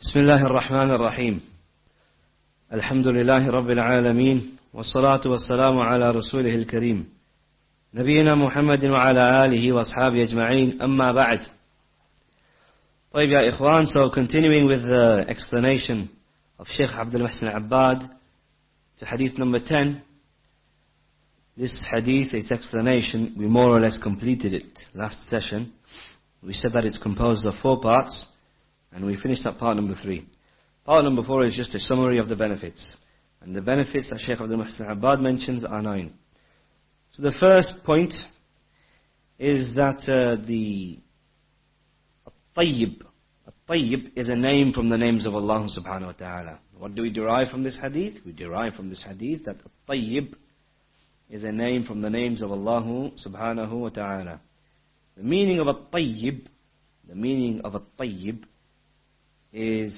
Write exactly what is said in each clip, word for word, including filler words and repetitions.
بسم الله الرحمن الرحيم الحمد لله رب العالمين والصلاة والسلام على رسوله الكريم نبينا محمد وعلى آله وأصحابه أجمعين أما بعد. طيب يا إخوان, so continuing with the explanation of Sheikh Abdul Muhsin Abbad to hadith number ten. This hadith, its explanation, we more or less completed it last session. We said that it's composed of four parts, and we finished up part number three. Part number four is just a summary of the benefits. And the benefits that Shaykh Abdul Muhsin Abbad mentions are nine. So the first point is that uh, the At-Tayyib, At-Tayyib is a name from the names of Allah subhanahu wa ta'ala. What do we derive from this hadith? We derive from this hadith that At-Tayyib is a name from the names of Allah subhanahu wa ta'ala. The meaning of At-Tayyib, the meaning of At-Tayyib is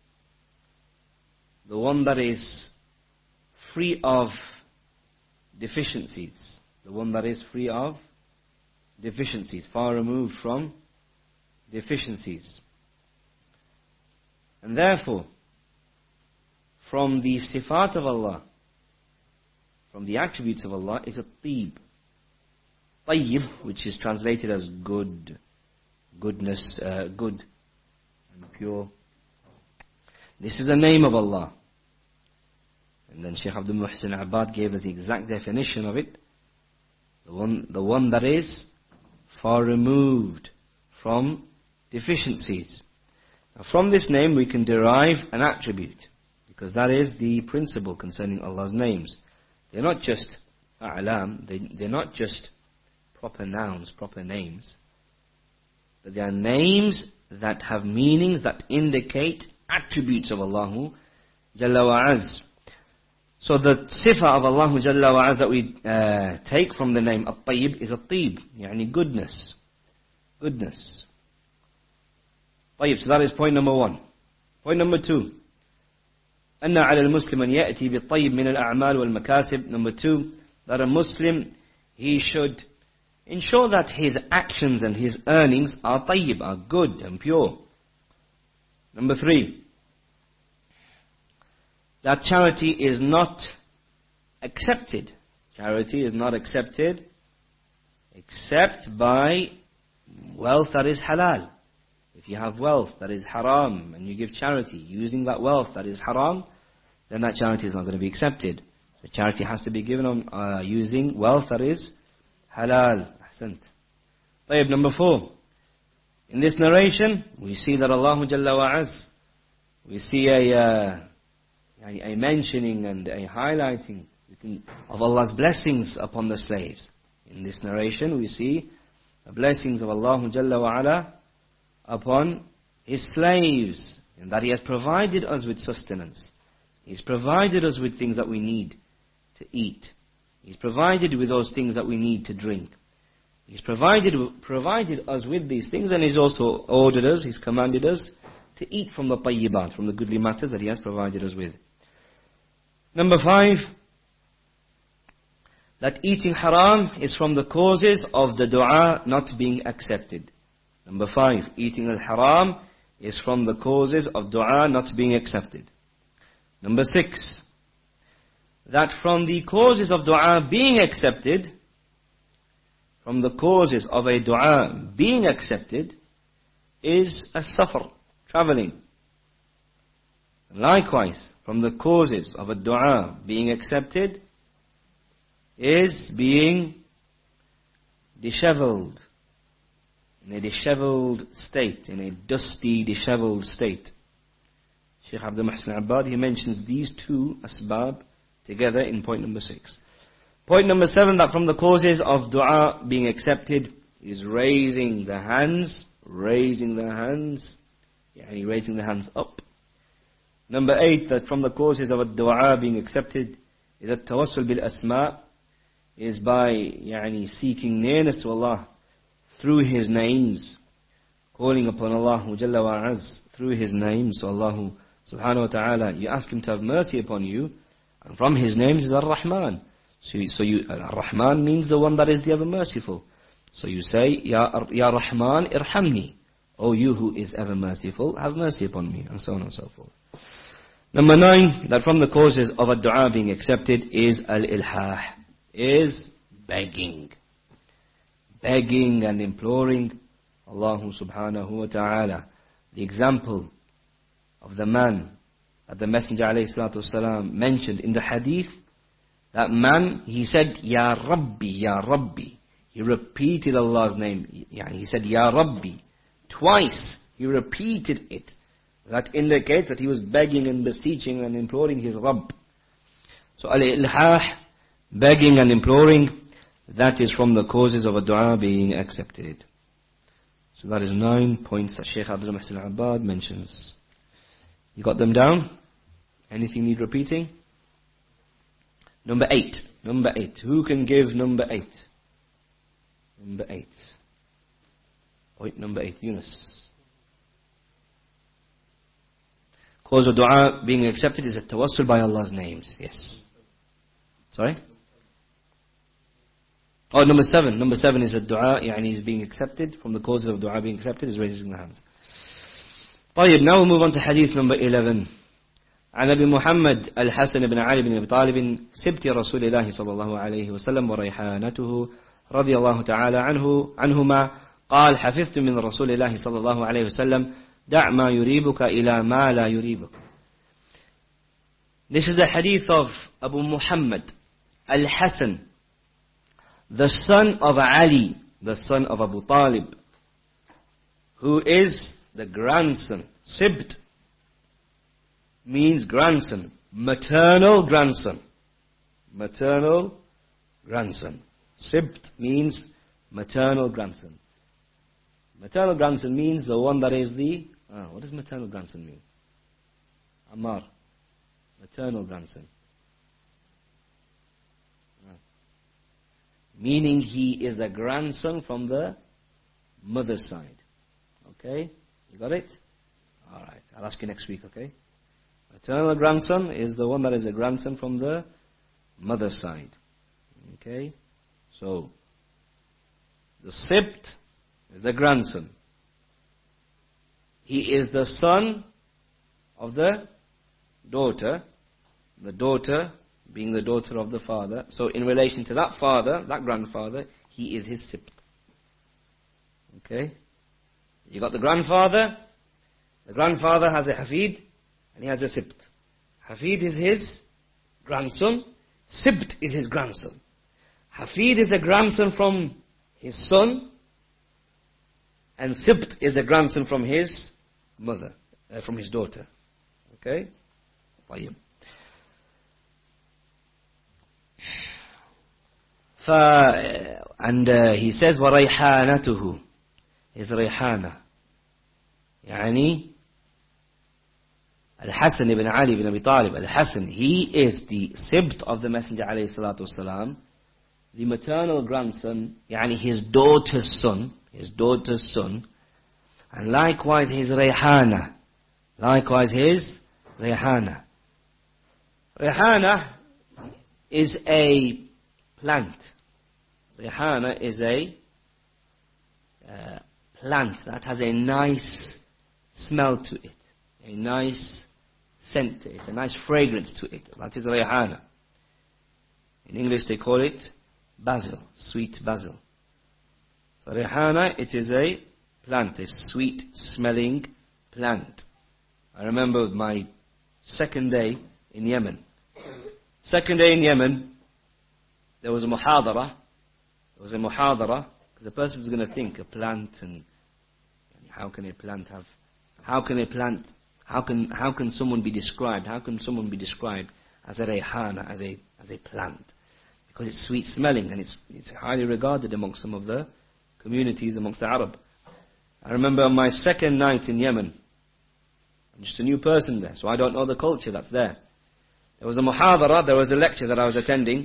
the one that is free of deficiencies. The one that is free of deficiencies, far removed from deficiencies. And therefore, from the sifat of Allah, from the attributes of Allah, is a tayyib. Tayyib, which is translated as good, goodness, uh, good and pure. This is the name of Allah. And then Shaykh Abdul Muhsin Abbad gave us the exact definition of it. The one, the one that is far removed from deficiencies. Now from this name we can derive an attribute, because that is the principle concerning Allah's names. They're not just a'lam, they, they're not just proper nouns, proper names, but they are names that have meanings that indicate attributes of Allah Jalla wa Az. So the sifa of Allah Jalla wa Az that we uh, take from the name At-Tayyib is At-Tayyib, yani goodness. Goodness. Tayyib, so that is point number one. Point number two. أن على المسلم أن يأتي بالطيب من الأعمال والمكاسب. Number two, that a Muslim, he should ensure that his actions and his earnings are tayyib, are good and pure. Number three, that charity is not accepted. Charity is not accepted except by wealth that is halal. If you have wealth that is haram and you give charity using that wealth that is haram, then that charity is not going to be accepted. The charity has to be given on uh, using wealth that is halal. Ahsant. Tayyib, number four. In this narration, we see that Allah Jalla wa Az, we see a, uh, a, a mentioning and a highlighting of Allah's blessings upon the slaves. In this narration, we see the blessings of Allah Jalla wa Ala upon His slaves, and that He has provided us with sustenance. He's provided us with things that we need to eat. He's provided with those things that we need to drink. He's provided provided us with these things, and He's also ordered us, He's commanded us to eat from the tayyibat, from the goodly matters that He has provided us with. Number five, that eating haram is from the causes of the dua not being accepted. Number five, eating al-haram is from the causes of dua not being accepted. Number six, that from the causes of dua being accepted, from the causes of a dua being accepted, is a safar, traveling. Likewise, from the causes of a dua being accepted is being disheveled, in a disheveled state, in a dusty, disheveled state. Shaykh Abdul Muhsin Abbad, he mentions these two asbab together in point number six. Point number seven, that from the causes of dua being accepted is raising the hands, raising the hands, yani raising the hands up. Number eight, that from the causes of a dua being accepted is at tawassul bil asma, is by yani seeking nearness to Allah through His names, calling upon Allah Jalla wa Az through His names. So Allah subhanahu wa ta'ala, you ask Him to have mercy upon you, and from His names is Ar-Rahman. So, so you, Ar-Rahman means the one that is the ever merciful. So you say, Ya, Ya Rahman irhamni, O you who is ever merciful, have mercy upon me, and so on and so forth. Number nine, that from the causes of a dua being accepted is al-ilhah, is begging. Begging and imploring Allah subhanahu wa ta'ala. The example of the man that the Messenger alayhi salatu wasalam mentioned in the hadith, that man, he said, Ya Rabbi, Ya Rabbi. He repeated Allah's name. He said, Ya Rabbi. Twice he repeated it. That indicates that he was begging and beseeching and imploring his Rabb. So al-ilhah, begging and imploring, that is from the causes of a dua being accepted. So that is nine points that Shaykh Abdul Muhsin Abbad mentions. You got them down? Anything need repeating? Number eight. Number eight. Who can give number eight? Number eight. Point number eight. Yunus. Cause of dua being accepted is a tawassul by Allah's names. Yes. Sorry? Oh, number seven. Number seven is a dua, yani is being accepted. From the causes of dua being accepted is raising the hands. طيب, now we'll move on to hadith number eleven. عن أبي محمد الحسن بن علي بن أبي طالب سبت رسول الله صلى الله عليه وسلم وريحانته رضي الله تعالى عنه عنهما قال حفظت من رسول الله صلى الله عليه وسلم دع ما يريبك إلى ما لا يريبك. This is the hadith of Abu Muhammad al-Hasan, the son of Ali, the son of Abu Talib, who is the grandson. Sibt means grandson, maternal grandson. Maternal grandson. Sibt means maternal grandson. Maternal grandson means the one that is the... Ah, what does maternal grandson mean? Ammar. Maternal grandson. Ah. Meaning he is the grandson from the mother's side. Okay? You got it? Alright, I'll ask you next week, okay? Maternal grandson is the one that is a grandson from the mother's side. Okay? So, the Sibt is the grandson. He is the son of the daughter. The daughter being the daughter of the father. So in relation to that father, that grandfather, he is his Sibt. Okay? You got the grandfather. The grandfather has a Hafid and he has a Sibt. Hafid is his grandson. Sibt is his grandson. Hafid is the grandson from his son. And Sibt is the grandson from his mother, uh, from his daughter. Okay? طيب. ف, and uh, he says وَرَيْحَانَتُهُ, his ريحانة. يعني Al-Hasan ibn Ali ibn Abi Talib, Al-Hasan, he is the Sibt of the Messenger alayhi salatu wasalam, the maternal grandson, يعني his daughter's son, his daughter's son, and likewise his Rayhana, likewise his Rayhana. Rayhana is a plant. Rayhana is a uh, plant that has a nice smell to it, a nice scent to it, a nice fragrance to it. That is Rayhana. In English they call it basil, sweet basil. So Rayhana, it is a plant, a sweet smelling plant. I remember my second day in Yemen. Second day in Yemen, there was a muhadara. There was a muhadara, because the person is going to think a plant, and how can a plant have, how can a plant, how can how can someone be described, how can someone be described as a rayhana, as a as a plant, because it's sweet smelling and it's it's highly regarded amongst some of the communities amongst the Arab. I remember on my second night in Yemen, I'm just a new person there, so I don't know the culture that's there. There was a muhadara, there was a lecture that I was attending.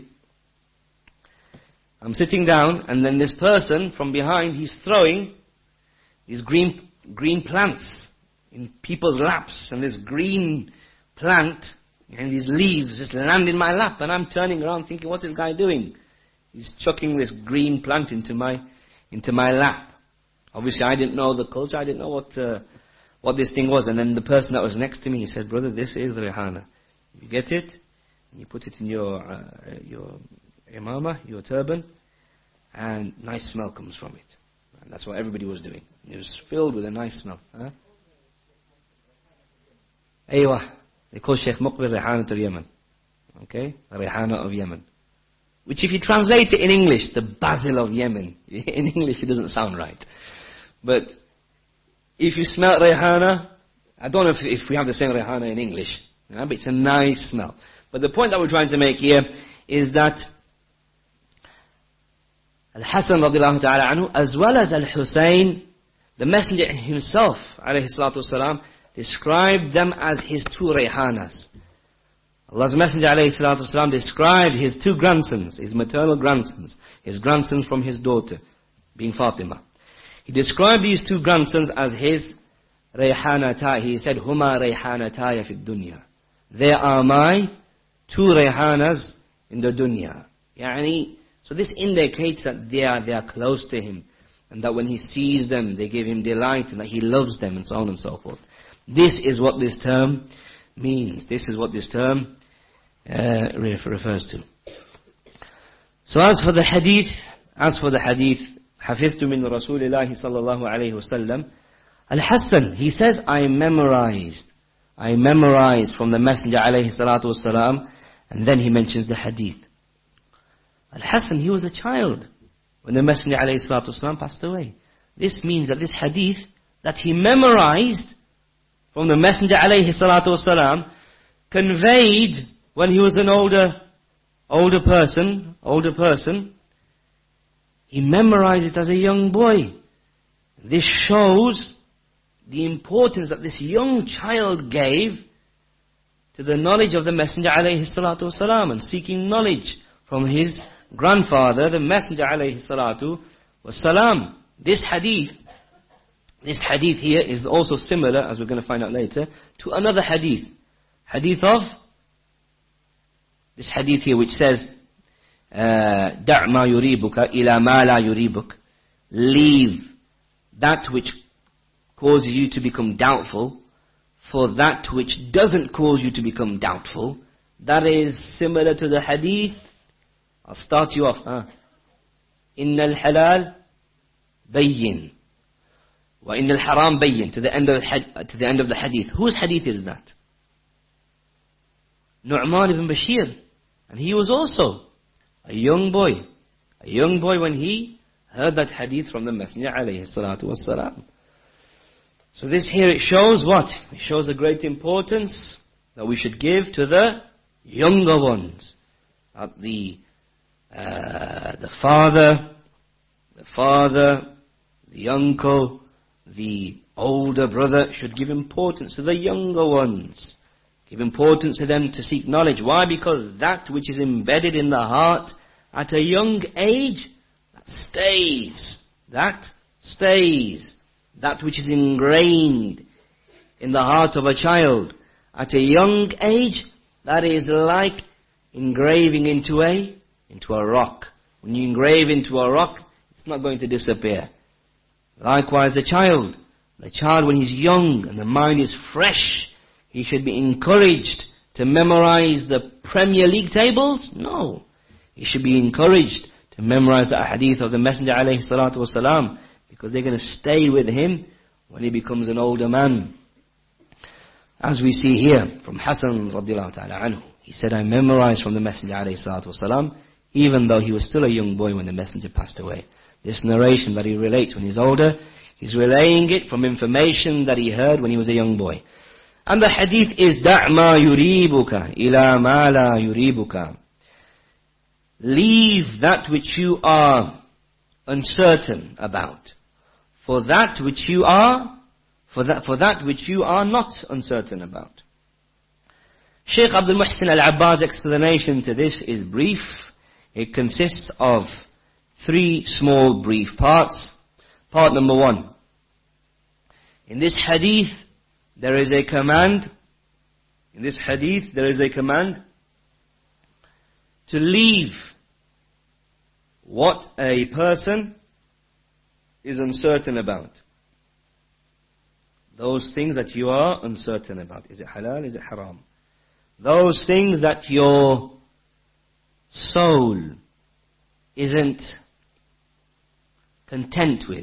I'm sitting down, and then this person from behind, he's throwing these green green plants in people's laps, and this green plant and these leaves just land in my lap, and I'm turning around thinking, what's this guy doing? He's chucking this green plant into my into my lap. Obviously I didn't know the culture, I didn't know what uh, what this thing was. And then the person that was next to me, he said, brother, this is Rayhana. You get it, and you put it in your, uh, your imama, your turban, and nice smell comes from it. And that's what everybody was doing. It was filled with a nice smell. Huh? Aywa. They call Sheikh Muqbil Rayhana of Yemen. Okay? Rayhana of Yemen. Which if you translate it in English, the basil of Yemen. In English it doesn't sound right. But if you smell Rayhana, I don't know if, if we have the same Rayhana in English. You know, but it's a nice smell. But the point that we're trying to make here is that Al-Hasan radiallahu ta'ala anhu, as well as Al-Husayn, the Messenger himself, alayhi salatu wasalam, described them as his two Rayhanas. Allah's Messenger alayhi salatu wasalam described his two grandsons, his maternal grandsons, his grandsons from his daughter, being Fatima. He described these two grandsons as his Rayhanata. He said, Huma Rayhanataya fi dunya. They are my two Rayhanas in the dunya. Yani, so this indicates that they are, they are close to him. And that when he sees them, they give him delight and that he loves them and so on and so forth. This is what this term means. This is what this term uh, refers to. So as for the hadith, as for the hadith, حفظت من رسول الله صلى الله عليه وسلم, Al-Hasan, he says, I memorized. I memorized from the Messenger alayhi salatu wasalam, and then he mentions the hadith. Al-Hasan, he was a child when the Messenger alayhi salatu wasalam passed away. This means that this hadith that he memorized from the Messenger alayhi salatu wasalam conveyed when he was an older, older person, older person, he memorized it as a young boy. This shows the importance that this young child gave to the knowledge of the Messenger alayhi salatu wasalam and seeking knowledge from his grandfather, the Messenger alayhi salatu wasalam. This hadith, this hadith here is also similar, as we're going to find out later, to another hadith. Hadith of, this hadith here which says, دع ما يريبك إلى ما لا يريبك. Leave that which causes you to become doubtful for that which doesn't cause you to become doubtful. That is similar to the hadith. I'll start you off. Huh? إن الحلال بين وإن الحرام بين, to the end of the, to the end of the hadith. Whose hadith is that? Nu'man ibn Bashir. And he was also a young boy. A young boy when he heard that hadith from the Messenger alayhi salatu wassalam. So this here, it shows what? It shows the great importance that we should give to the younger ones. That the, uh, the father, the father, the uncle, the older brother should give importance to the younger ones. Give importance to them to seek knowledge. Why? Because that which is embedded in the heart at a young age, that stays. That stays. That which is ingrained in the heart of a child at a young age, that is like engraving into a, into a rock. When you engrave into a rock, it's not going to disappear. Likewise the child. The child when he's young and the mind is fresh, he should be encouraged to memorize the Premier League tables? No. He should be encouraged to memorize the hadith of the Messenger alayhi salatu wasalam, because they're going to stay with him when he becomes an older man. As we see here from Hasan radiallahu ta'ala anhu. He said, I memorized from the Messenger alayhi salatu wasalam, even though he was still a young boy when the Messenger passed away. This narration that he relates when he's older, he's relaying it from information that he heard when he was a young boy. And the hadith is, دَعْ مَا يُرِيبُكَ إِلَى مَا لَا يُرِيبُكَ. Leave that which you are uncertain about, for that which you are, for that, for that which you are not uncertain about. Shaykh Abdul Muhsin Al-Abbad's explanation to this is brief. It consists of three small brief parts. Part number one. In this hadith, there is a command, in this hadith, there is a command to leave what a person is uncertain about. Those things that you are uncertain about. Is it halal? Is it haram? Those things that your soul isn't content with.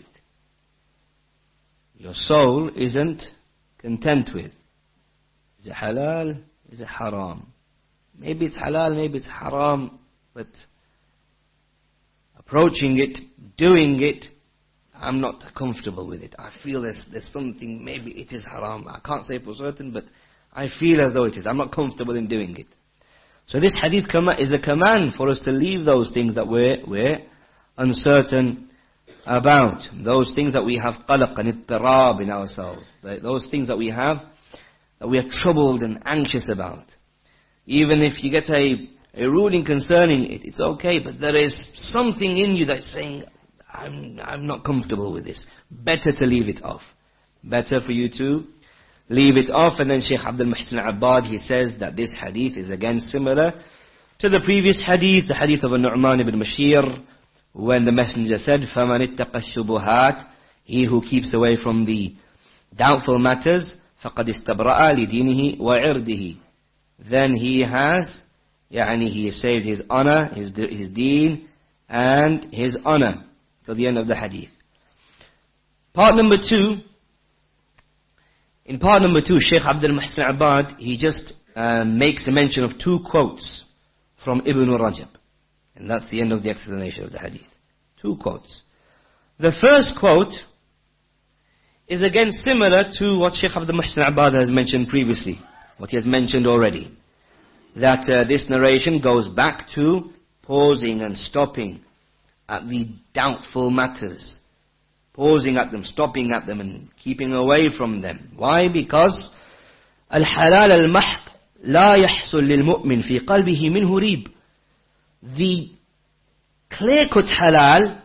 Your soul isn't content with. Is it halal? Is it haram? Maybe it's halal, maybe it's haram, but approaching it, doing it, I'm not comfortable with it. I feel there's, there's something, maybe it is haram. I can't say for certain, but I feel as though it is. I'm not comfortable in doing it. So this hadith is a command for us to leave those things that we're, we're uncertain about. Those things that we have qalaq and ittirab in ourselves. Those things that we have, that we are troubled and anxious about. Even if you get a, a ruling concerning it, it's okay, but there is something in you that's saying, I'm, I'm not comfortable with this. Better to leave it off. Better for you to leave it off. And then Shaykh Abdul Muhsin Abbad, he says that this hadith is again similar to the previous hadith, the hadith of Nu'man ibn Bashir, when the messenger said, فَمَنِ اتَّقَى الشُّبُهَاتِ, he who keeps away from the doubtful matters, فَقَدْ اسْتَبْرَأَ لِدِينِهِ وَعِرْضِهِ, then he has, يعني he has saved his honor, his, his deen, and his honor. To the end of the hadith. Part number two, in part number two, Shaykh Abdul Muhsin Abbad, he just uh, makes a mention of two quotes from Ibn Rajab. And that's the end of the explanation of the hadith. Two quotes. The first quote is again similar to what Shaykh Abdul Muhsin Abbad has mentioned previously, what he has mentioned already. That uh, this narration goes back to pausing and stopping at the doubtful matters. Pausing at them, stopping at them and keeping away from them. Why? Because الحلال المحض لا يحصل للمؤمن في قلبه منه ريب. The clear-cut halal,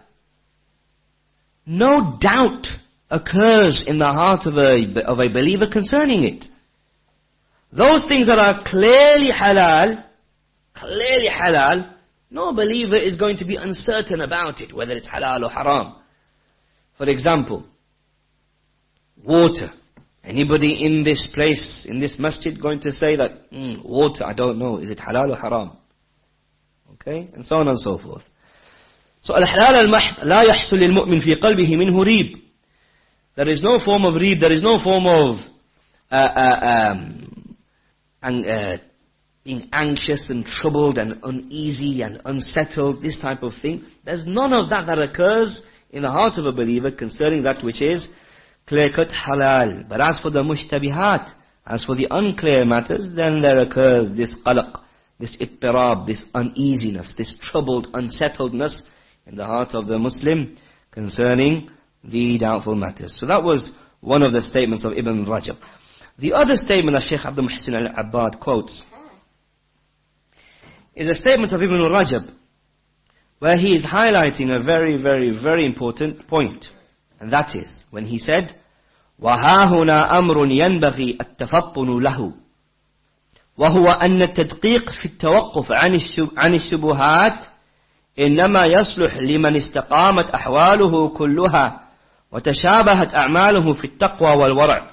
no doubt occurs in the heart of a, of a believer concerning it. Those things that are clearly halal, clearly halal, no believer is going to be uncertain about it, whether it's halal or haram. For example, water. Anybody in this place, in this masjid, going to say that, mm, water, I don't know, is it halal or haram? Okay? And so on and so forth. So, al-halal al-mahd la yahsul lil-mu'min fi qalbihi minhu reeb. There is no form of reeb, there is no form of uh, uh, um, and, uh, being anxious and troubled and uneasy and unsettled, this type of thing. There's none of that that occurs in the heart of a believer concerning that which is clear-cut halal. But as for the mushtabihat, as for the unclear matters, then there occurs this qalaq, this ittirab, this uneasiness, this troubled unsettledness in the heart of the Muslim concerning the doubtful matters. So that was one of the statements of Ibn Rajab. The other statement that Shaykh Abdul Muhsin al-Abbad quotes is a statement of Ibn Rajab, where he is highlighting a very, very, very important point. And that is, when he said, وَهَا هُنَا أَمْرٌ يَنْبَغِي التَّفَطُّنُ لَهُ وَهُوَ أَنَّ التَّدْقِيقَ فِي التَّوَقُّفِ عَنِ الشُّبُهَاتِ إِنَّمَا يَصْلُحْ لِمَنْ اسْتَقَامَتْ أَحْوَالُهُ كُلُّهَا وَتَشَابَهَتْ أَعْمَالُهُ فِي التَّقْوَى وَالْوَرْعِ.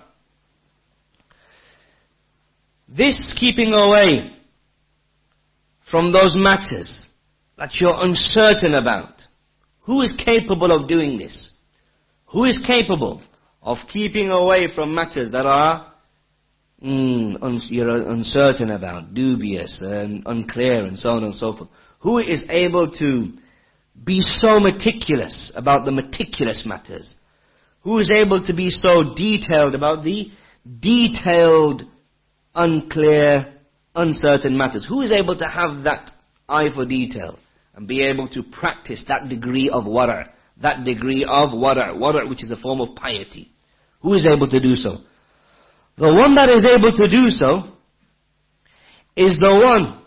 This keeping away from those matters that you're uncertain about. Who is capable of doing this? Who is capable of keeping away from matters that are mm, un- you're uncertain about, dubious and unclear and so on and so forth? Who is able to be so meticulous about the meticulous matters? Who is able to be so detailed about the detailed, unclear, uncertain matters? Who is able to have that eye for detail and be able to practice that degree of wara', that degree of wara', wara' which is a form of piety? Who is able to do so? The one that is able to do so is the one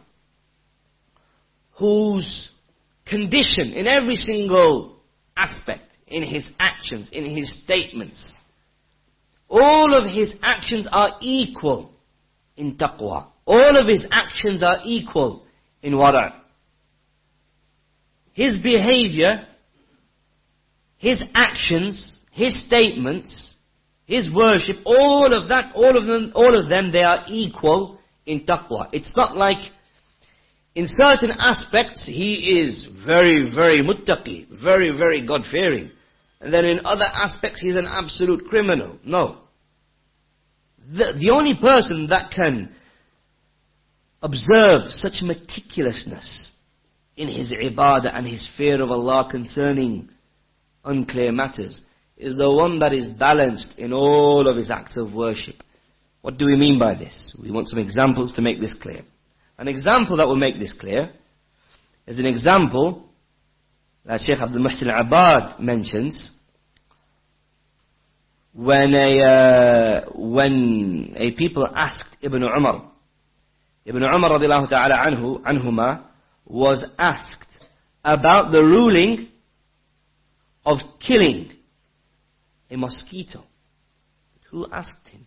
whose condition in every single aspect, in his actions, in his statements, all of his actions are equal in taqwa. All of his actions are equal in wara'. His behavior his actions, his statements, his worship, all of that, all of them, all of them, they are equal in taqwa. It's not like in certain aspects he is very, very muttaqi, very, very God-fearing. And then in other aspects he's an absolute criminal. No. The, the only person that can observe such meticulousness in his ibadah and his fear of Allah concerning unclear matters is the one that is balanced in all of his acts of worship. What do we mean by this? We want some examples to make this clear. An example that will make this clear is an example that Shaykh Abdul Muhsin Abbad mentions when a, uh, when a people asked Ibn Umar. Ibn Umar radiallahu ta'ala anhu, anhuma was asked about the ruling of killing a mosquito. Who asked him?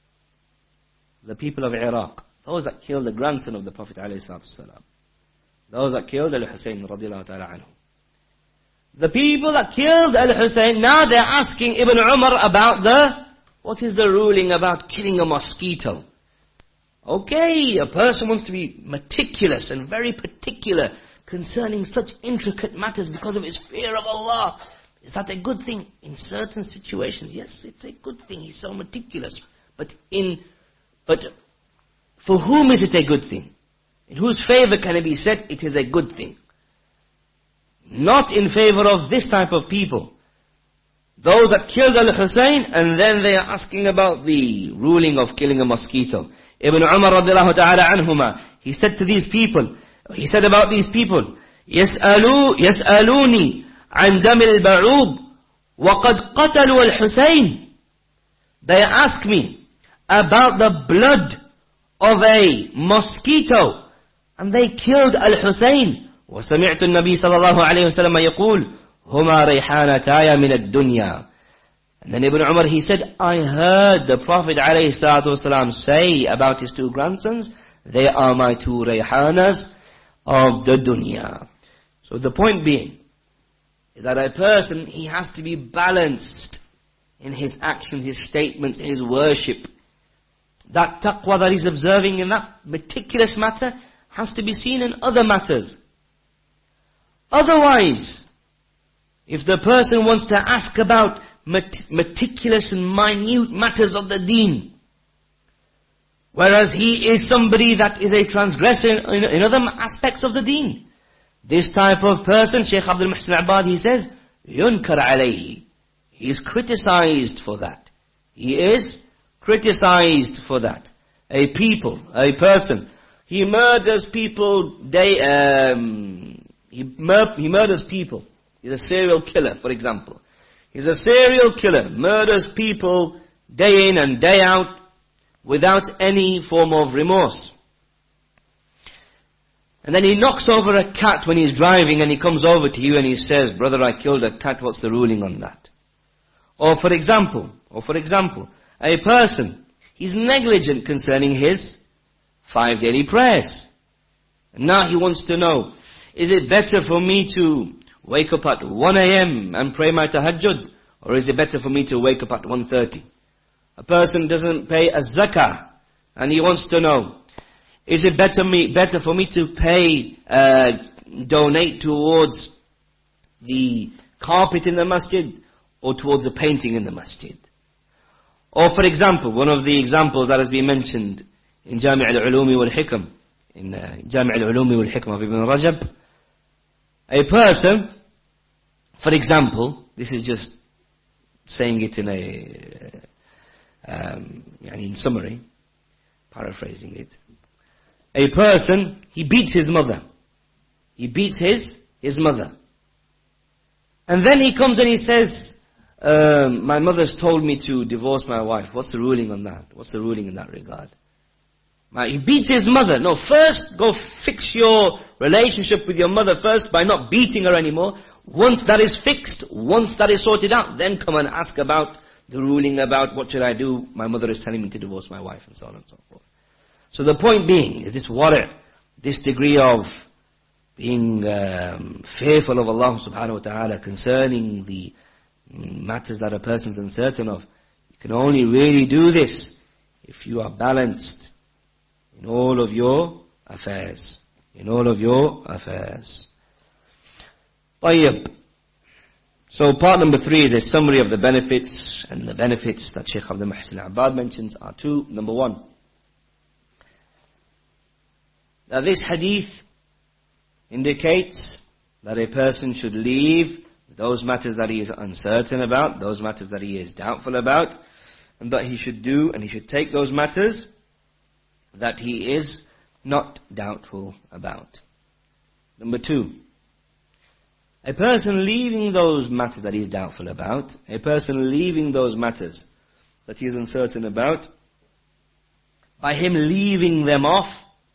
The people of Iraq. Those that killed the grandson of the Prophet ﷺ. Those that killed Al-Husayn radiallahu ta'ala anhu. The people that killed Al-Husayn, now they're asking Ibn Umar about the, what is the ruling about killing a mosquito? Okay, a person wants to be meticulous and very particular concerning such intricate matters because of his fear of Allah. Is that a good thing? In certain situations, yes, it's a good thing. He's so meticulous. But in, but for whom is it a good thing? In whose favor can it be said it is a good thing? Not in favor of this type of people. Those that killed Al-Husayn, and then they are asking about the ruling of killing a mosquito. Ibn Umar radiallahu ta'ala anhuma, he said to these people, he said about these people, يسألو يسألوني عن دم البعوض وقد قتلوا الحسين. They ask me about the blood of a mosquito, and they killed Al-Husayn. وسمعت النبي صلى الله عليه وسلم يقول هما ريحانتاي من الدنيا. And then Ibn Umar, he said, I heard the Prophet ﷺ say about his two grandsons, they are my two rayhanas of the dunya. So the point being, is that a person, he has to be balanced in his actions, his statements, his worship. That taqwa that he's observing in that meticulous matter has to be seen in other matters. Otherwise, if the person wants to ask about meticulous and minute matters of the deen, whereas he is somebody that is a transgressor in, in other aspects of the deen, this type of person, Shaykh Abdul Muhsin Abbad, he says, yunkar alayhi. He is criticized for that. He is criticized for that. A people, a person, he murders people, day, um, he, mur- he murders people. He's a serial killer, for example. He's a serial killer, murders people day in and day out without any form of remorse. And then he knocks over a cat when he's driving, and he comes over to you and he says, brother, I killed a cat, what's the ruling on that? Or for example, or for example, a person, he's negligent concerning his five daily prayers. And now he wants to know, is it better for me to wake up at one a.m. and pray my tahajjud, or is it better for me to wake up at one thirty? A person doesn't pay a zakah, and he wants to know, is it better me better for me to pay, uh, donate towards the carpet in the masjid, or towards the painting in the masjid? Or for example, one of the examples that has been mentioned in Jami' al-Ulumi wal-Hikam, in uh, Jami' al-Ulumi wal-Hikam of Ibn Rajab, a person, for example, this is just saying it in a, um, in summary, paraphrasing it. A person, he beats his mother. He beats his, his mother. And then he comes and he says, um, my mother's told me to divorce my wife. What's the ruling on that? What's the ruling in that regard? He beats his mother. No, first go fix your relationship with your mother first by not beating her anymore. Once that is fixed, once that is sorted out, then come and ask about the ruling about what should I do. My mother is telling me to divorce my wife, and so on and so forth. So the point being is this wara', this degree of being um, fearful of Allah subhanahu wa ta'ala concerning the matters that a person is uncertain of. You can only really do this if you are balanced in all of your affairs. In all of your affairs. طيب. So part number three is a summary of the benefits, and the benefits that Shaykh Abdul Muhsin Abbad mentions are two. Number one, that this hadith indicates that a person should leave those matters that he is uncertain about, those matters that he is doubtful about, and that he should do and he should take those matters that he is not doubtful about. Number two, a person leaving those matters that he is doubtful about, a person leaving those matters that he is uncertain about, by him leaving them off,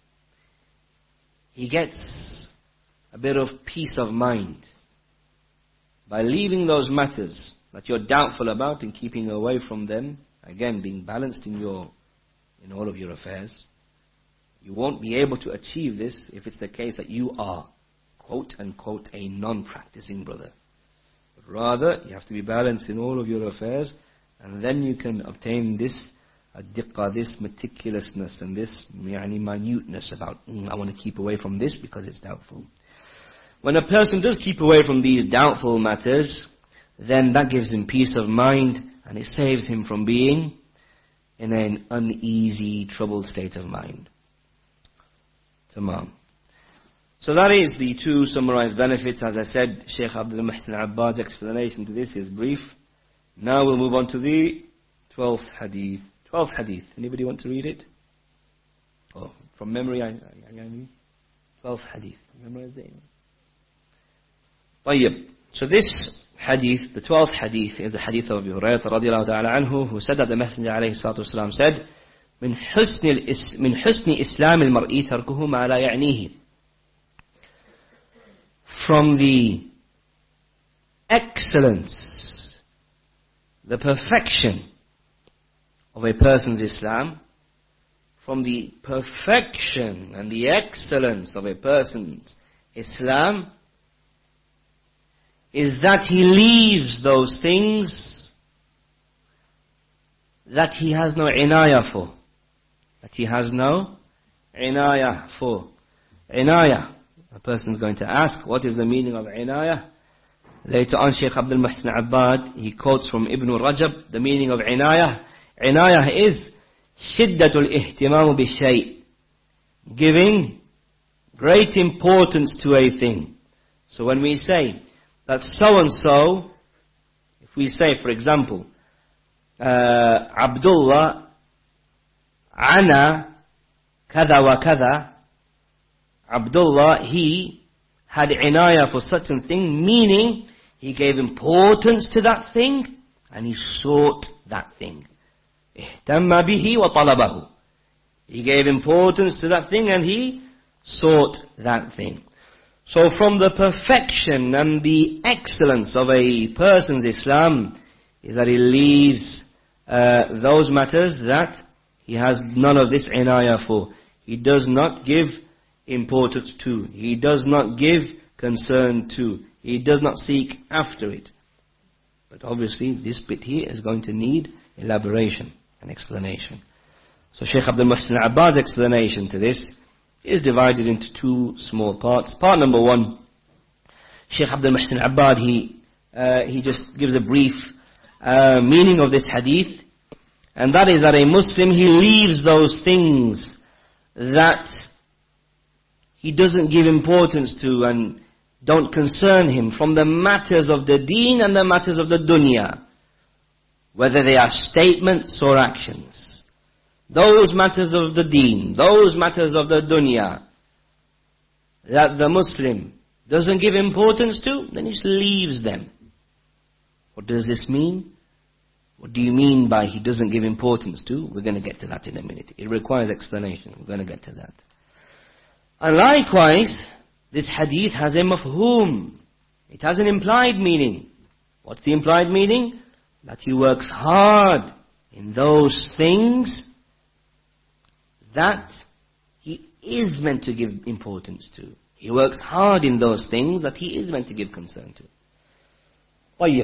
he gets a bit of peace of mind. By leaving those matters that you're doubtful about and keeping away from them, again being balanced in your, in all of your affairs, you won't be able to achieve this if it's the case that you are, quote unquote, a non-practicing brother. But rather, you have to be balanced in all of your affairs, and then you can obtain this ad-diqqa, this meticulousness and this yani, minuteness about, mm, I want to keep away from this because it's doubtful. When a person does keep away from these doubtful matters, then that gives him peace of mind, and it saves him from being in an uneasy, troubled state of mind. Tamam. So that is the two summarized benefits. As I said, Shaykh Abdul Muhsin Abbad's explanation to this is brief. Now we'll move on to the twelfth hadith. twelfth hadith. Anybody want to read it? Oh, from memory, I, I, I mean. twelfth hadith. Memorize it. طيب. So this hadith, the twelfth hadith, is the hadith of Abu Hurairah radiallahu ta'ala anhu, who said that the Messenger alayhi salatu wasalam said, من حسن الإس من حسن إسلام المرء تركه ما لا يعنيه. From the excellence, the perfection of a person's Islam, from the perfection and the excellence of a person's Islam, is that he leaves those things that he has no inayah for. That he has no inayah for. Inayah. A person's going to ask, what is the meaning of inayah? Later on, Shaykh Abdul Muhsin Abbad, he quotes from Ibn Rajab, the meaning of inayah. Inayah is shiddatul ihtimamu bishay, giving great importance to a thing. So when we say that so and so, if we say, for example, uh, Abdullah ana kada wa kada, Abdullah, he had inayah for such a thing, meaning he gave importance to that thing and he sought that thing. Ihtamma bihi wa talabahu. He gave importance to that thing and he sought that thing. So from the perfection and the excellence of a person's Islam is that he leaves uh, those matters that he has none of this inayah for. He does not give importance to. He does not give concern to. He does not seek after it. But obviously this bit here is going to need elaboration and explanation. So Shaykh Abdul Muhsin Abbad's explanation to this is divided into two small parts. Part number one, Shaykh Abdul Muhsin Abbad, he, uh, he just gives a brief uh, meaning of this hadith, and that is that a Muslim, he leaves those things that he doesn't give importance to and don't concern him from the matters of the deen and the matters of the dunya, whether they are statements or actions. Those matters of the deen, those matters of the dunya, that the Muslim doesn't give importance to, then he just leaves them. What does this mean? What do you mean by he doesn't give importance to? We're going to get to that in a minute. It requires explanation. We're going to get to that. And likewise, this hadith has a mafhum. It has an implied meaning. What's the implied meaning? That he works hard in those things that he is meant to give importance to. He works hard in those things that he is meant to give concern to. طيب.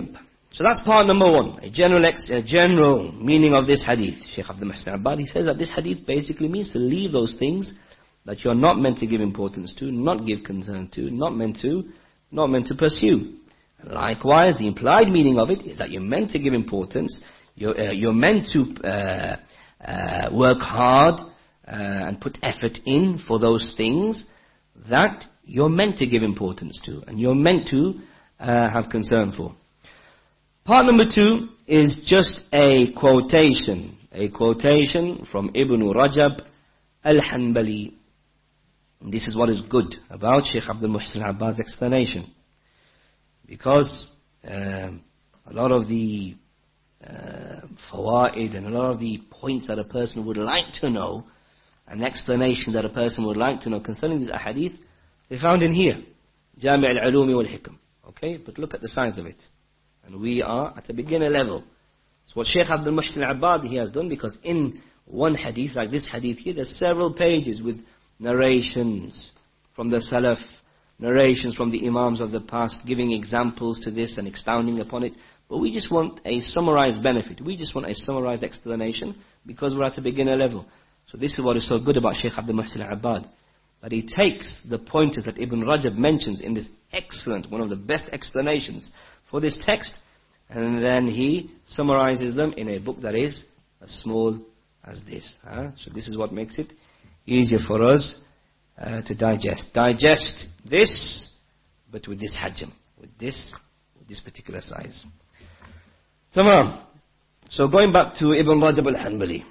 So that's part number one, a general, ex, a general meaning of this hadith. Shaykh Abdul Muhsin Abbad, he says that this hadith basically means to leave those things that you're not meant to give importance to, not give concern to, not meant to, not meant to pursue. And likewise, the implied meaning of it is that you're meant to give importance, you're, uh, you're meant to uh, uh, work hard uh, and put effort in for those things that you're meant to give importance to, and you're meant to uh, have concern for. Part number two is just a quotation, a quotation from Ibn Rajab al-Hanbali. This is what is good about Shaykh Abdul Muhsin Abbad's explanation. Because um, a lot of the uh, fawaid and a lot of the points that a person would like to know, and explanations that a person would like to know concerning this ahadith, they found in here. Jami' al-Ulumi wal-Hikam. Okay, but look at the size of it. And we are at a beginner level. So what Shaykh Abdul Muhsin Abbad he has done, because in one hadith, like this hadith here, there's several pages with narrations from the Salaf, narrations from the Imams of the past, giving examples to this and expounding upon it. But we just want a summarized benefit. We just want a summarized explanation because we're at a beginner level. So this is what is so good about Shaykh Abdul Muhsin Abbad. That he takes the pointers that Ibn Rajab mentions in this excellent, one of the best explanations for this text, and then he summarizes them in a book that is as small as this. Huh? So this is what makes it easier for us uh, to digest. Digest this, but with this hajm, with this, with this particular size. Tamam. So going back to Ibn Rajab al-Hanbali.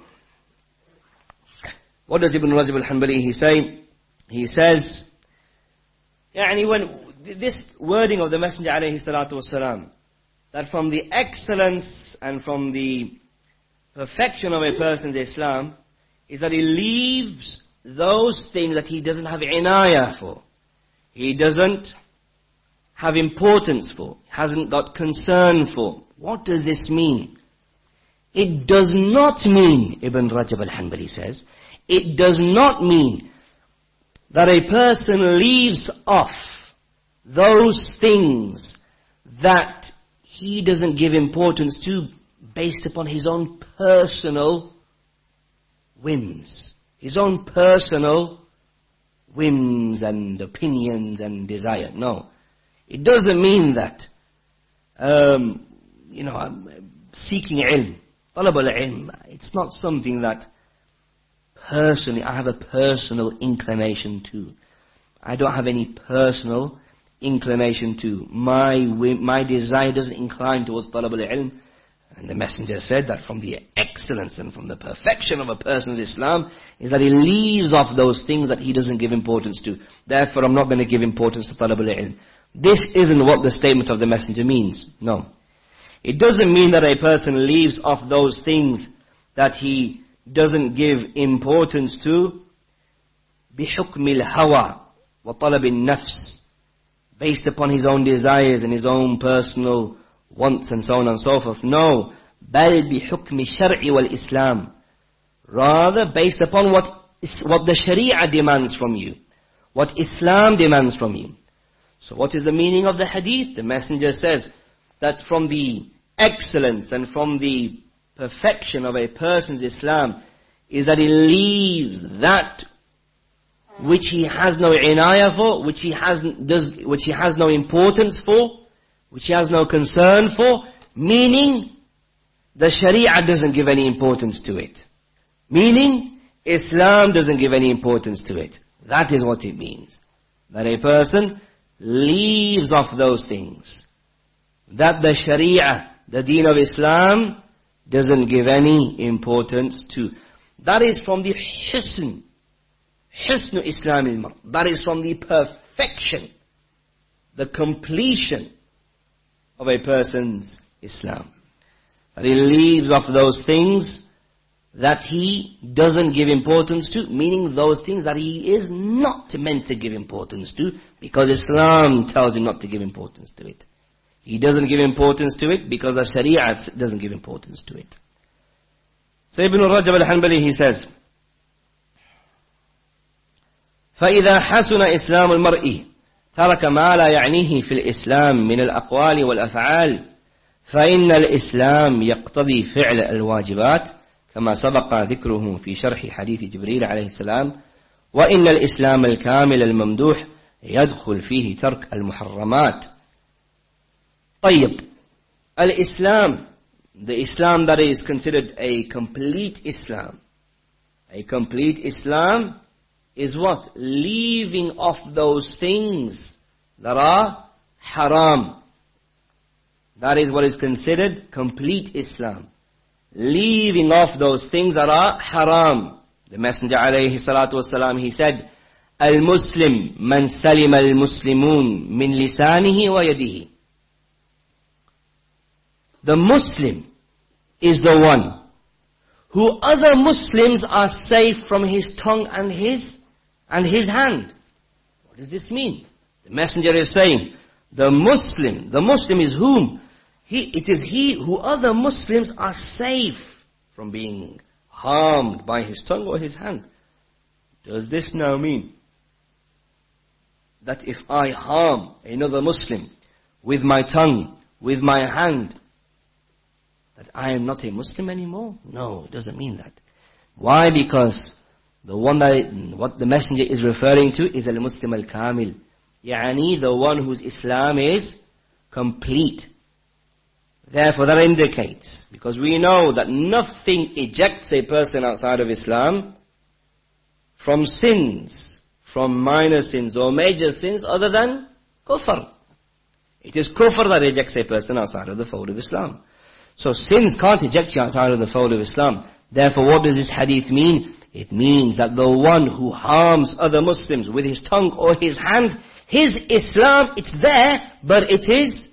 What does Ibn Rajab al-Hanbali he say? He says, يعني when this wording of the Messenger alayhi salatu wasalam, that from the excellence and from the perfection of a person's Islam is that he leaves those things that he doesn't have inayah for, he doesn't have importance for, hasn't got concern for. What does this mean? It does not mean, Ibn Rajab al-Hanbali says, it does not mean that a person leaves off those things that he doesn't give importance to based upon his own personal whims, his own personal whims and opinions and desire. No, it doesn't mean that, um, you know, I'm seeking ilm, talab al-ilm. It's not something that personally I have a personal inclination to. I don't have any personal inclination to. My my desire doesn't incline towards talab al-ilm. And the Messenger said that from the excellence and from the perfection of a person's Islam is that he leaves off those things that he doesn't give importance to. Therefore, I'm not going to give importance to talab al-ilm. This isn't what the statement of the Messenger means. No. It doesn't mean that a person leaves off those things that he doesn't give importance to بِحُكْمِ الْهَوَى وَطَلَبِ النَّفْسِ, based upon his own desires and his own personal wants and so on and so forth. No. بَلْ بِحُكْمِ الشَّرْعِ وَالْإِسْلَامِ, rather based upon what, what the Sharia demands from you, what Islam demands from you. So what is the meaning of the hadith? The Messenger says that from the excellence and from the perfection of a person's Islam is that he leaves that which he has no inayah for, which he has does, which he has no importance for, which he has no concern for, meaning the Sharia doesn't give any importance to it. Meaning Islam doesn't give any importance to it. That is what it means. That a person leaves off those things that the Sharia, the deen of Islam, doesn't give any importance to. That is from the husn, husn Islam al-mar. That is from the perfection, the completion of a person's Islam. That he leaves off those things that he doesn't give importance to, meaning those things that he is not meant to give importance to, because Islam tells him not to give importance to it. He doesn't give importance to it because the Sharia doesn't give importance to it. So Ibn Rajab al-Hanbali, he says, فَإِذَا حَسُنَ إِسْلَامُ الْمَرْءِ تَرَكَ مَا لَا يَعْنِيهِ فِي الْإِسْلام مِنَ الْأَقْوَالِ وَالْأَفْعَالِ فإن الإسلام يقتضي فعل الواجبات كما سبق ذكره في شرح حديث جبريل عليه السلام وإن الإسلام الكامل الممدوح يدخل فيه ترك المحرمات. طيب, الإسلام, the Islam that is considered a complete Islam, a complete Islam is what? Leaving off those things that are haram. That is what is considered complete Islam. Leaving off those things that are haram. The Messenger alayhi salatu wasalam, he said, Al-Muslim man salim al-Muslimun min lisanihi wa yadihi. The Muslim is the one who other Muslims are safe from his tongue and his and his hand. What does this mean? The Messenger is saying, the Muslim, the Muslim is whom? He, it is he who other Muslims are safe from being harmed by his tongue or his hand. Does this now mean that if I harm another Muslim with my tongue, with my hand, that I am not a Muslim anymore? No, it doesn't mean that. Why? Because the one that, what the Messenger is referring to is al-Muslim al-Kamil. Yani the one whose Islam is complete. Therefore that indicates, because we know that nothing ejects a person outside of Islam from sins, from minor sins or major sins other than kufr. It is kufr that ejects a person outside of the fold of Islam. So sins can't eject you outside of the fold of Islam. Therefore what does this hadith mean? It means that the one who harms other Muslims with his tongue or his hand, his Islam, it's there, but it is,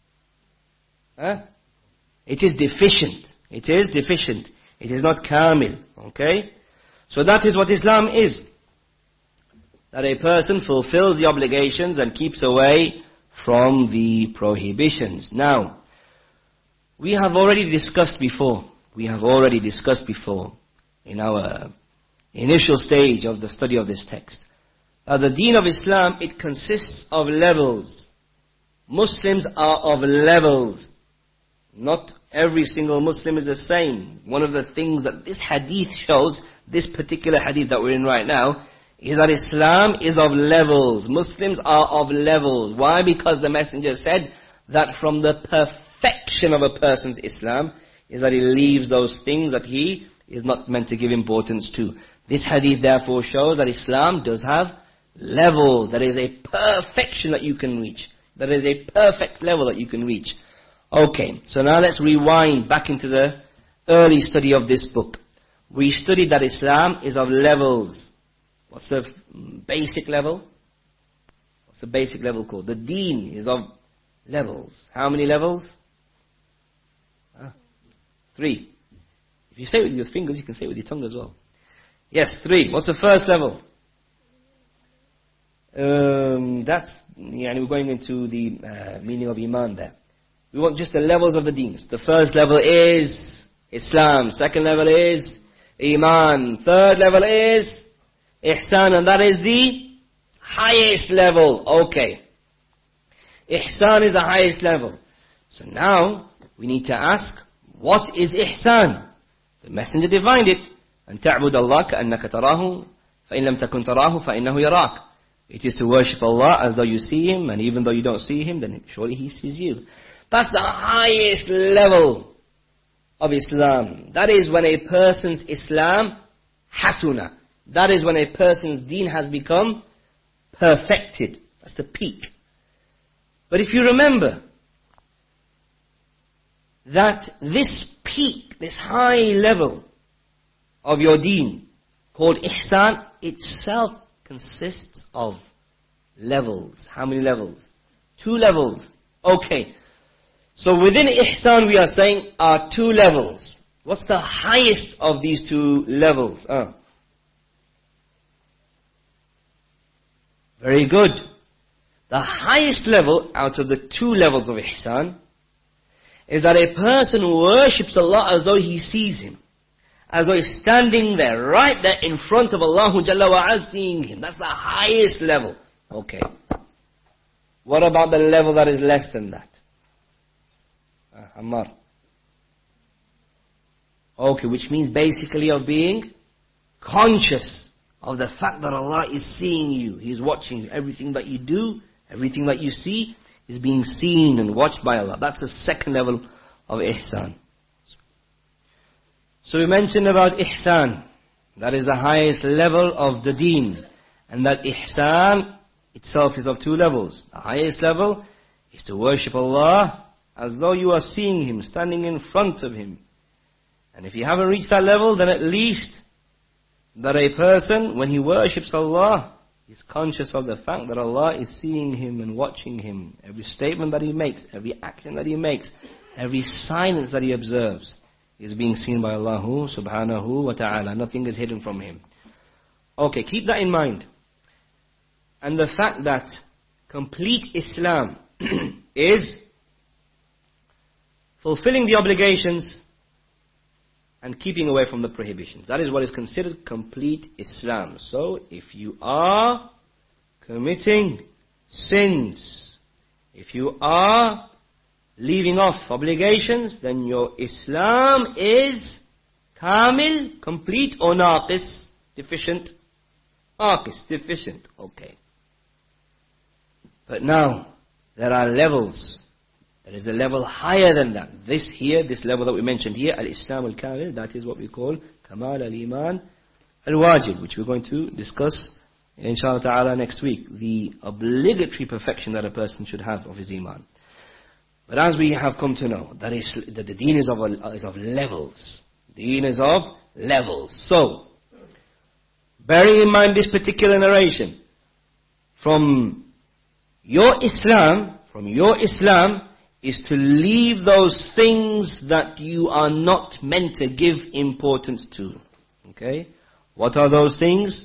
huh? It is deficient. It is deficient. It is not kamil. Okay? So that is what Islam is. That a person fulfills the obligations and keeps away from the prohibitions. Now, we have already discussed before, we have already discussed before in our initial stage of the study of this text, that the deen of Islam, it consists of levels. Muslims are of levels. Not every single Muslim is the same. One of the things that this hadith shows, this particular hadith that we're in right now, is that Islam is of levels. Muslims are of levels. Why? Because the Messenger said that from the perfection of a person's Islam is that he leaves those things that he is not meant to give importance to. This hadith therefore shows that Islam does have levels. There is a perfection that you can reach. There is a perfect level that you can reach. Okay, so now let's rewind back into the early study of this book. We studied that Islam is of levels. What's the basic level? What's the basic level called? The deen is of levels. How many levels? Ah, three. If you say it with your fingers, you can say it with your tongue as well. Yes, three. What's the first level? Um, that's, yani we're going into the uh, meaning of Iman there. We want just the levels of the deens. The first level is Islam. Second level is Iman. Third level is Ihsan. And that is the highest level. Okay. Ihsan is the highest level. So now, we need to ask, what is Ihsan? The Messenger defined it. أن تعبد الله كأنك تراه فإن لم تكن تراه فإنه يراك. It is to worship Allah as though you see Him, and even though you don't see Him, then surely He sees you. That's the highest level of Islam. That is when a person's Islam hasuna. That is when a person's deen has become perfected. That's the peak. But if you remember that this peak, this high level of your deen, called Ihsan, itself consists of levels. How many levels? Two levels. Okay. So within Ihsan we are saying are two levels. What's the highest of these two levels? Ah. Very good. The highest level out of the two levels of Ihsan is that a person worships Allah as though he sees Him. As though he's standing there, right there in front of Allah Jalla wa Azza, seeing Him. That's the highest level. Okay. What about the level that is less than that? Uh, Ammar. Okay, which means basically of being conscious of the fact that Allah is seeing you. He is watching you. Everything that you do, everything that you see is being seen and watched by Allah. That's the second level of ihsan. So we mentioned about ihsan. That is the highest level of the deen. And that ihsan itself is of two levels. The highest level is to worship Allah as though you are seeing Him, standing in front of Him. And if you haven't reached that level, then at least that a person, when he worships Allah, is conscious of the fact that Allah is seeing him and watching him. Every statement that he makes, every action that he makes, every silence that he observes is being seen by Allah subhanahu wa ta'ala. Nothing is hidden from Him. Okay, keep that in mind. And the fact that complete Islam is fulfilling the obligations and keeping away from the prohibitions. That is what is considered complete Islam. So, if you are committing sins, if you are leaving off obligations, then your Islam is kamil, complete, or naqis, deficient? Naqis, deficient, okay. But now, there are levels. There is a level higher than that. This here, this level that we mentioned here, Al-Islam Al-Kamil, that is what we call Kamal Al-Iman Al-Wajib, which we're going to discuss, inshallah ta'ala, next week. The obligatory perfection that a person should have of his Iman. But as we have come to know, that, is, that the deen is of, is of levels. The deen is of levels. So, bearing in mind this particular narration, from your Islam, from your Islam, is to leave those things that you are not meant to give importance to. Okay? What are those things?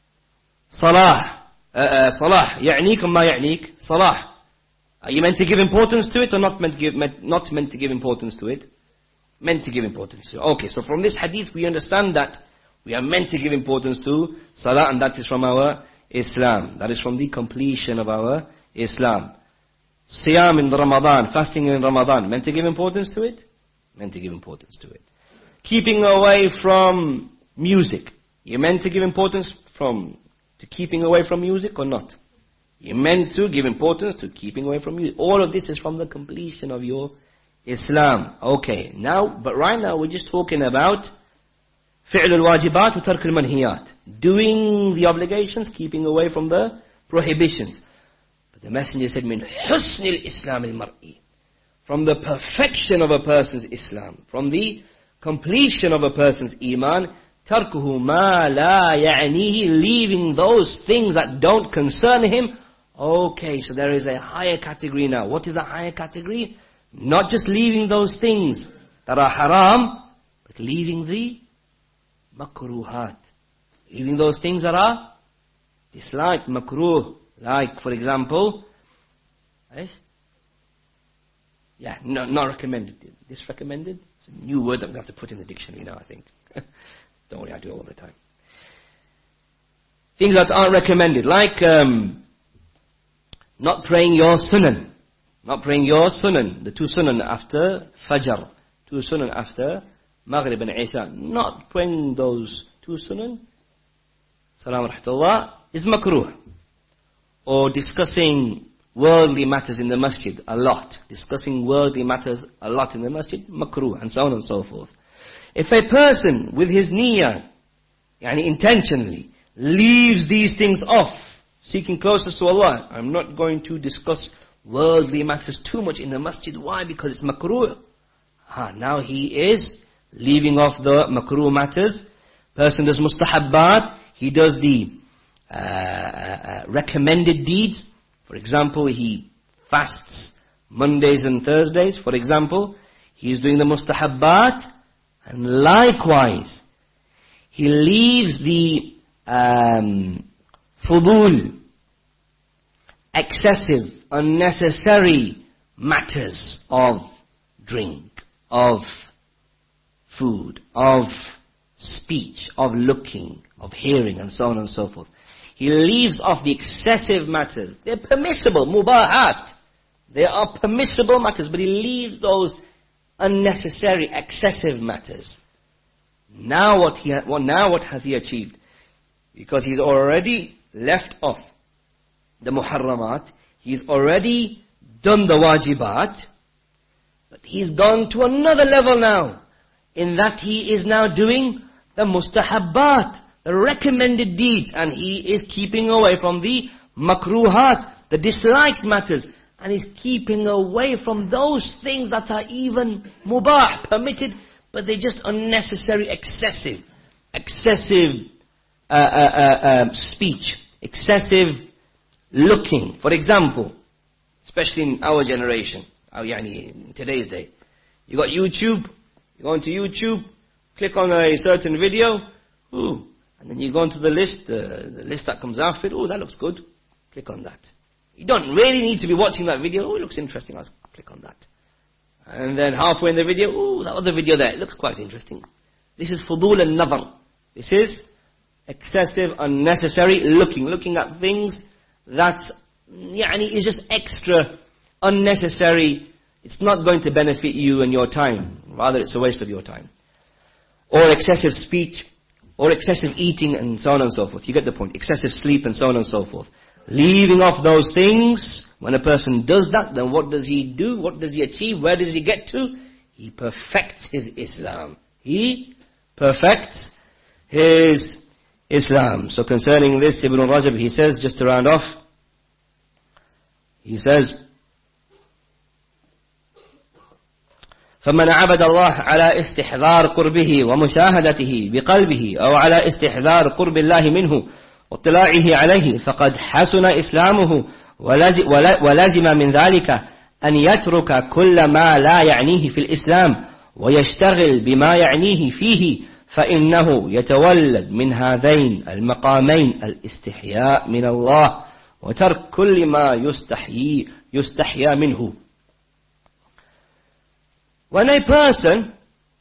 Salah. Uh, uh, salah. يعنيك ما يعنيك. Salah. Are you meant to give importance to it or not meant to give, meant, not meant to give importance to it? Meant to give importance to it. Okay, so from this hadith we understand that we are meant to give importance to Salah, and that is from our Islam. That is from the completion of our Islam. Siyam in Ramadan, fasting in Ramadan, meant to give importance to it? Meant to give importance to it. Keeping away from music. You meant to give importance from to keeping away from music or not? You meant to give importance to keeping away from music. All of this is from the completion of your Islam. Okay, now, but right now we're just talking about fi'l al-wajibat wa tark al-manhiyat. Doing the obligations, keeping away from the prohibitions. The Messenger said, "Min husn al-Islam al-mar'i," from the perfection of a person's Islam, from the completion of a person's Iman, tarkuhu ma la ya'nihi, leaving those things that don't concern him. Okay, so there is a higher category now. What is the higher category? Not just leaving those things that are haram, but leaving the makruhat, leaving those things that are disliked, makruh. Like, for example, eh? yeah, no, not recommended. Disrecommended? It's a new word that we have to put in the dictionary now, I think. Don't worry, I do it all the time. Things that aren't recommended, like um, not praying your sunan. Not praying your sunan, the two sunan after Fajr, two sunan after Maghrib and Isha. Not praying those two sunan, salam rahmatullah, is makruh. Or discussing worldly matters in the masjid a lot. Discussing worldly matters a lot in the masjid, makruh, and so on and so forth. If a person with his niyyah, yani intentionally, leaves these things off, seeking closeness to Allah, I'm not going to discuss worldly matters too much in the masjid. Why? Because it's makruh. Ah, now he is leaving off the makruh matters. Person does mustahabbat, he does the Uh, uh, recommended deeds. For example, he fasts Mondays and Thursdays, for example. He is doing the mustahabbat, and likewise, he leaves the um, fudul, excessive, unnecessary matters of drink, of food, of speech, of looking, of hearing, and so on and so forth. He leaves off the excessive matters. They're permissible, mubahat. They are permissible matters, but he leaves those unnecessary, excessive matters. Now what he ha- well, now what has he achieved? Because he's already left off the muharramat, he's already done the wajibat, but he's gone to another level now, in that he is now doing the mustahabbat, the recommended deeds, and he is keeping away from the makruhat, the disliked matters, and is keeping away from those things that are even mubah, permitted, but they're just unnecessary, excessive, excessive uh, uh, uh, uh, speech, excessive looking. For example, especially in our generation, or yani in today's day, you got YouTube, you go into YouTube, click on a certain video, ooh, and then you go into the list, the, the list that comes after it, ooh, that looks good, click on that. You don't really need to be watching that video, oh, it looks interesting, I'll click on that. And then halfway in the video, ooh, that other video there, it looks quite interesting. This is fudul al-nazar. This is excessive, unnecessary looking, looking at things that yani, is just extra, unnecessary. It's not going to benefit you and your time. Rather, it's a waste of your time. Or excessive speech, or excessive eating, and so on and so forth. You get the point. Excessive sleep, and so on and so forth. Leaving off those things, when a person does that, then what does he do? What does he achieve? Where does he get to? He perfects his Islam. He perfects his Islam. So concerning this, Ibn Rajab, he says, just to round off, he says, فمن عبد الله على استحضار قربه ومشاهدته بقلبه أو على استحضار قرب الله منه واطلاعه عليه فقد حسن إسلامه ولازم من ذلك أن يترك كل ما لا يعنيه في الإسلام ويشتغل بما يعنيه فيه فإنه يتولد من هذين المقامين الاستحياء من الله وترك كل ما يستحيي يستحيا منه. When a person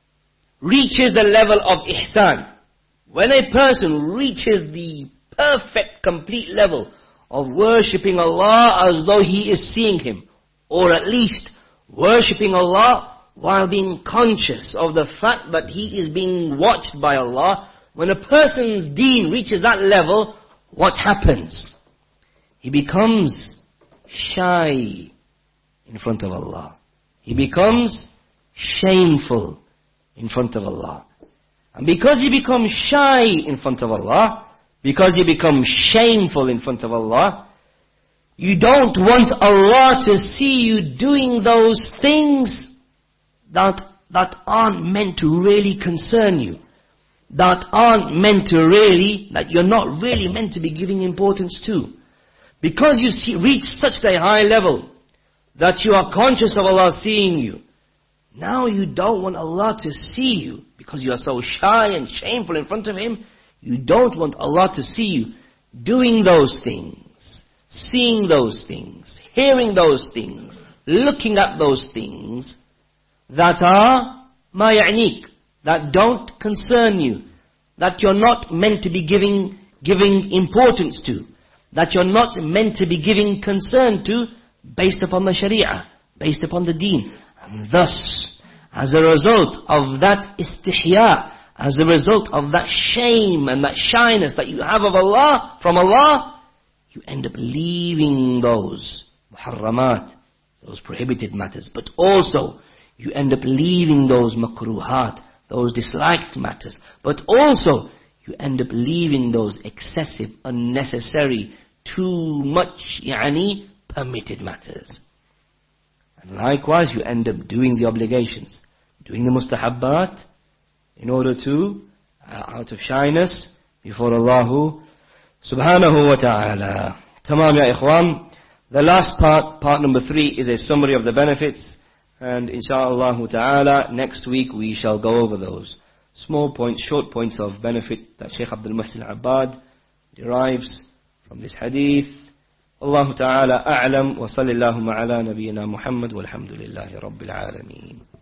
reaches the level of ihsan, when a person reaches the perfect, complete level of worshipping Allah as though he is seeing Him, or at least worshipping Allah while being conscious of the fact that he is being watched by Allah, when a person's deen reaches that level, what happens? He becomes shy in front of Allah. He becomes shameful in front of Allah. And because you become shy in front of Allah, because you become shameful in front of Allah, you don't want Allah to see you doing those things that, that aren't meant to really concern you, that aren't meant to really, that you're not really meant to be giving importance to. Because you see, reach such a high level that you are conscious of Allah seeing you, now you don't want Allah to see you because you are so shy and shameful in front of Him. You don't want Allah to see you doing those things, seeing those things, hearing those things, looking at those things that are ma ya'nik, that don't concern you, that you're not meant to be giving, giving importance to, that you're not meant to be giving concern to based upon the sharia, based upon the deen. And thus, as a result of that istihya, as a result of that shame and that shyness that you have of Allah, from Allah, you end up leaving those muharramat, those prohibited matters. But also, you end up leaving those makruhat, those disliked matters. But also, you end up leaving those excessive, unnecessary, too much, yani, permitted matters. And likewise, you end up doing the obligations, doing the mustahabbat, in order to, uh, out of shyness, before Allah subhanahu wa ta'ala. Tamam ya ikhwan. The last part, part number three, is a summary of the benefits. And insha'Allah ta'ala, next week we shall go over those small points, short points of benefit that Shaykh Abdul Muhsin Abbad derives from this hadith. Allah ta'ala a'lam wa sallallahu ala nabiyyina Muhammad walhamdulillahi rabbil alameen.